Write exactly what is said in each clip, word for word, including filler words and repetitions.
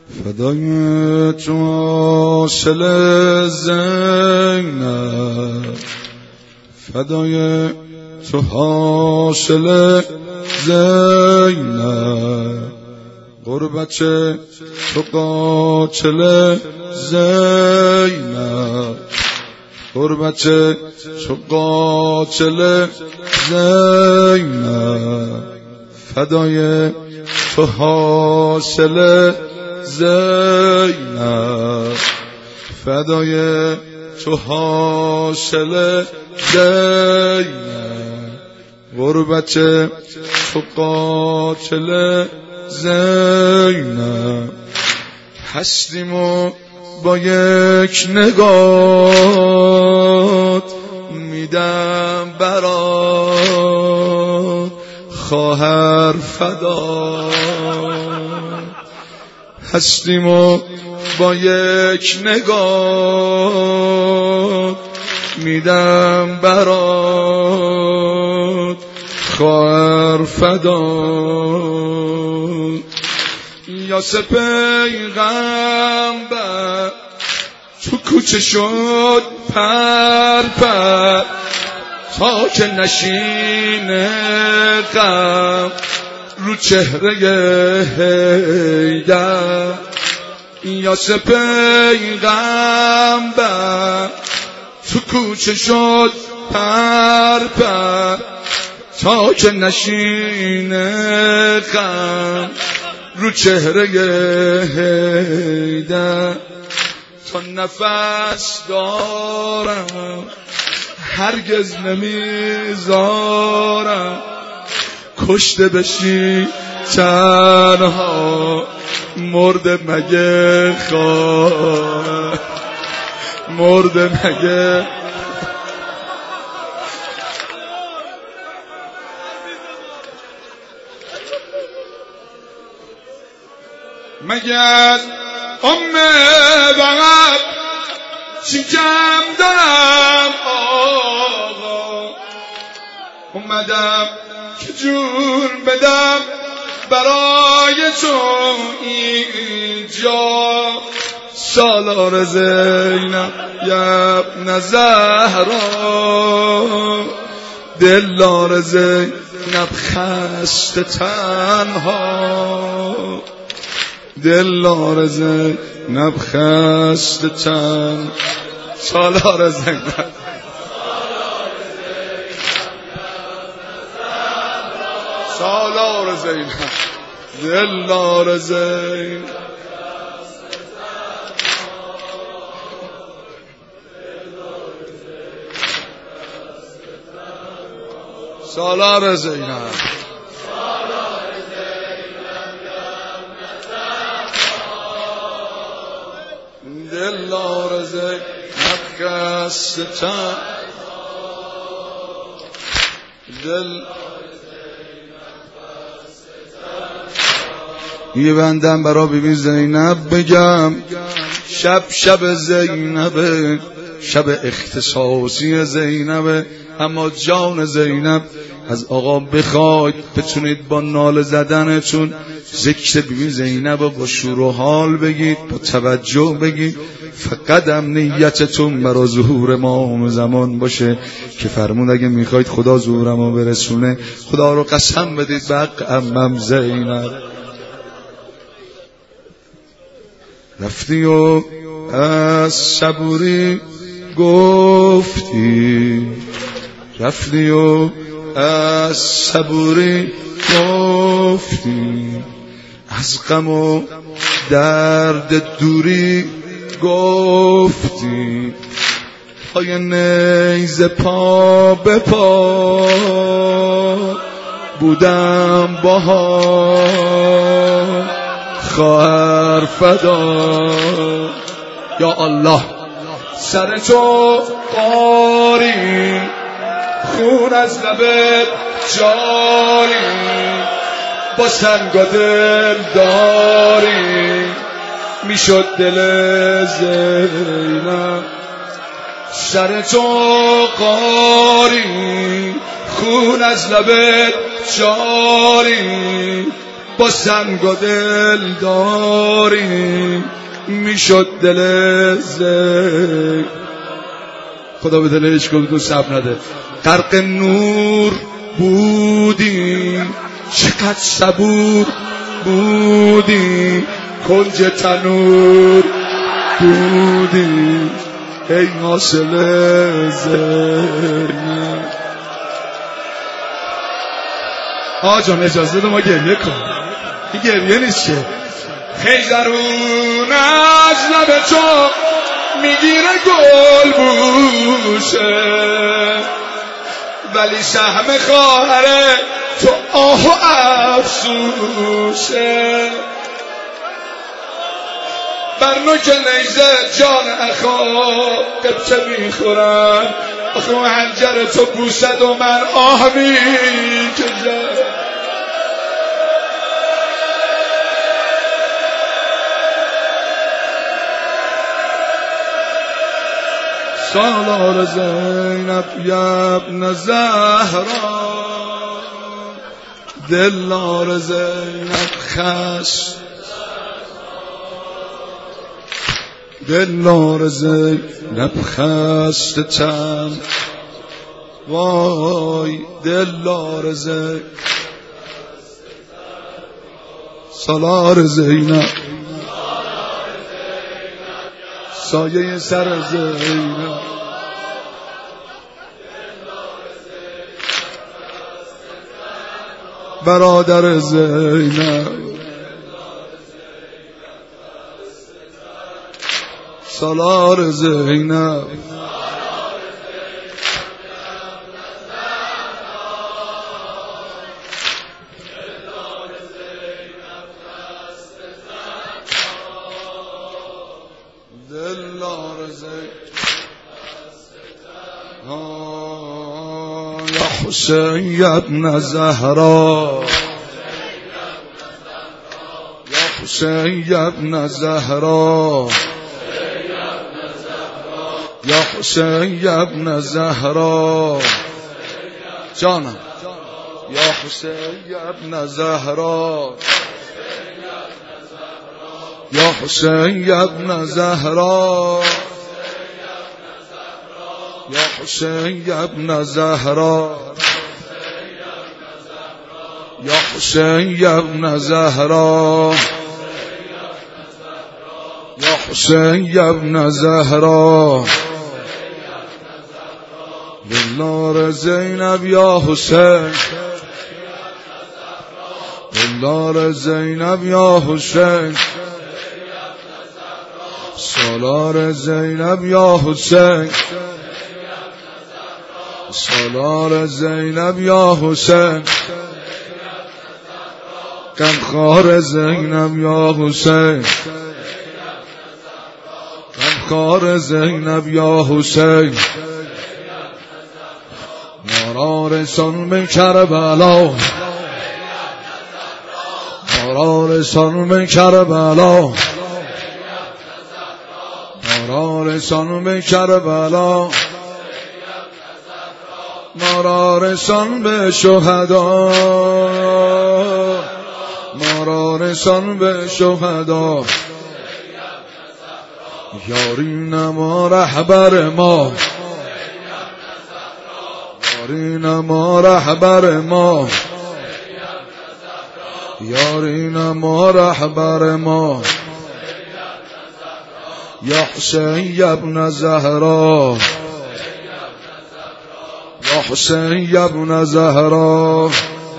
فدای تو حاصل زینب، فدای تو حاصل زینب، قربت تو قاتل زینب، قربت تو قاتل زینب، فدای تو حاصل زینب، فدای تو حاصل زینب، قربت تو قاتل زینب. هستیم و با یک نگات میدم برات خواهر فدا، هستیم و با یک نگاه میدم برات خواهر فدا. یا پیغمبر تو کوچه شد پر پر تا که نشینه غم رو چهره حیدر. یا پیغمبر تو کوچه شد پر پر تا که نشینه غم رو چهره حیدر. تا نفس دارم هرگز نمیذارم کشته بشی تنها، مرده مگه خواه، مرده مگه مگر ام بغب شکم دارم آقا، اومدم که جون بدم برای تو اینجا. سالار زینب ابن زهرا، دلدار زینب خسته تنها، دلدار زینب خسته تن. سالار زینب سالار زینب دلدار زینب. سالار زینب دلدار زینب خسته تن، دل یه بندم برا بیبی زینب بگم. شب شب زینبه، شب اختصاصی زینبه، اما جان زینب از آقا بخواید بتونید با ناله زدنتون ذکر بیبی زینب با شور و حال بگید، با توجه بگید. فقط هم نیتتون برا ظهور ما زمان باشه که فرمود اگه میخواید خدا ظهورمو برسونه خدا رو قسم بدید به حق عمم زینب. رفتی و از صبوری گفتی، رفتی و از صبوری گفتی، از غم و درد دوری گفتی. پای نیزه پا به پا بودم باها خواهر فدا. یا الله سر تو قاری خون از لبت جاری، با سنگ و دل داری میشد دل زینب. سر تو قاری خون از لبت جاری، با سنگ و دل داری میشد دل زی. خدا به دل عشق و صبر نده. غرق نور بودی چقدر صبور بودی، کنج تنور بودی ای حاصل زینب. آقا جان اجازه بده ما گریه کنیم، این گریه نیست که. خیزرون از لب تو میگیره گل بوشه، ولی سهم خواهر تو آه و افسوشه. بر نوک نیزه جان اخا قبطه میخورم، آخه حنجر تو بوسد و من آه میکشم. سالار زینب یبن زهرا، دلار زینب خست، دلار زینب خست تن، وای دلار زینب. سالار زینب سایه سر زینب، برادر زینب. سالار زینب دلار زینب. یا حسین ابن زهرا، یا حسین ابن زهرا، یا حسین ابن زهرا جانم، یا حسین ابن زهرا، یا حسین ابن زهرا، یا حسین ابن زهرا، یا حسین ابن زهرا، یا حسین ابن زهرا. دلار زینب یا حسین، دلار زینب یا حسین، سالار زینب یا حسین، سالار زینب یا حسین، غمخوار زینب یا حسین، غمخوار زینب یا حسین. ما را رسان به کربلا، ما را رسان به کربلا، ما را رسان به کربلا، ما را رسان به شهدا، ما را رسان به شهدا. یارین ما رهبر ما، یارین ما رهبر ما، یارین ما رهبر ما. یا حسین ابن زهرا، یا حسین ابن زهرا،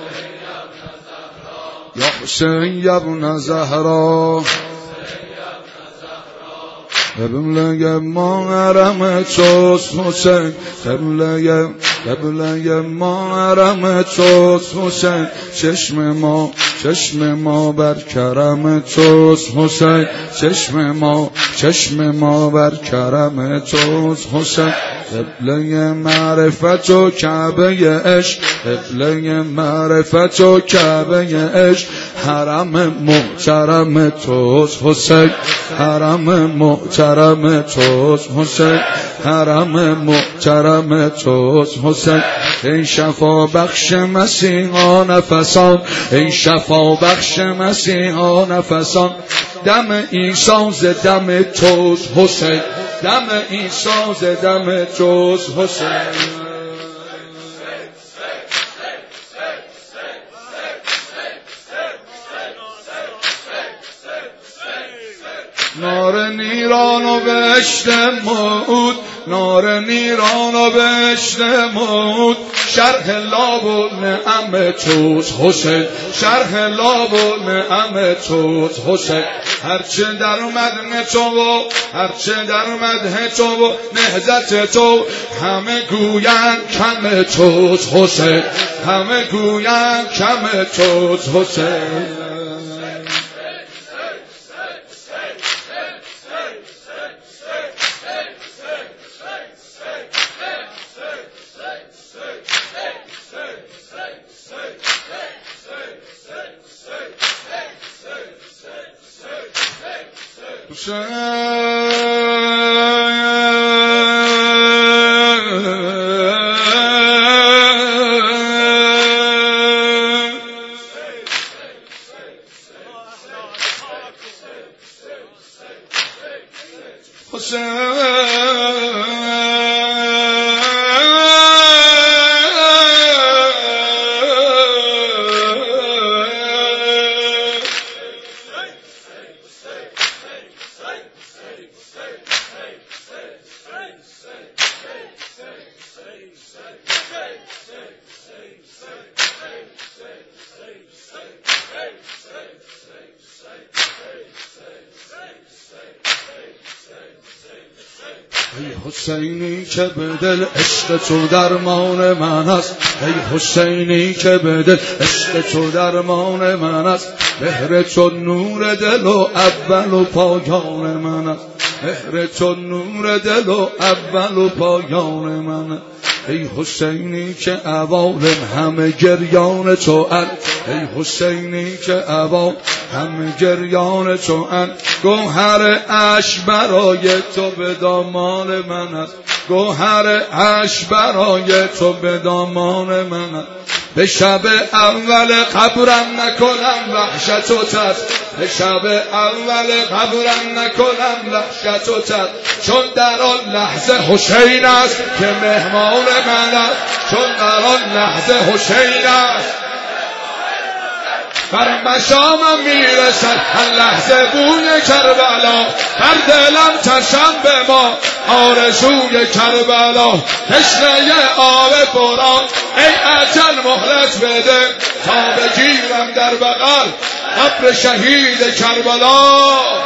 یا حسین ابن زهرا. قبله ما حرم توست حسین، قبله قبله ما حرم توست حسین. چشم ما چشم ما بر کرم توست حسین، چشم ما چشم ما بر کرم توست حسین. قبله معرفت و کعبه عشق، قبله معرفت و کعبه عشق. حرم محترم توست حسین، حرم محترم محترم توست حسین، حرم محترم توست حسین. ای شفا بخش مسیحا نفسان، ای شفا بخش مسیحا نفسان. دم عیسی ز دم توست حسین، دم عیسی ز دم توست حسین. نار نیران و بهشت موعود، نار نیران و بهشت موعود. شرح لاب و نعم توست حسین، شرح لاب و نعم توست حسین. هرچه در مدح تو و هرچه در مدح تو و نهضت تو، همه گویند کم توست حسین، همه گویند کم توست حسین. ای حسینی که به دل عشق تو درمان من است، ای حسینی که به دل عشق تو درمان من است. مهر تو نور دل و اول و پایان من است، مهر تو نور دل و اول و پایان من است. ای حسینی که عوالم همه گریان تو ان، ای حسینی که عوالم همه گریان تو ان. گوهر عشق برای تو به دامان من است، گوهر عشق برای تو به دامان من است. به شب اول قبرم نکنم وحشت و ترس، به شب اول قبرم نکنم وحشت و ترس. چون در آن لحظه حسین است که مهمان من است، چون در آن لحظه حسین است بر مشامم میرسد هر لحظه بوی کربلا. بر دلم چشم به ما آرزوی کربلا. تشنه آب قرآن ای اجل مهلت بده، تا بگیرم در بغل قبر شهید کربلا.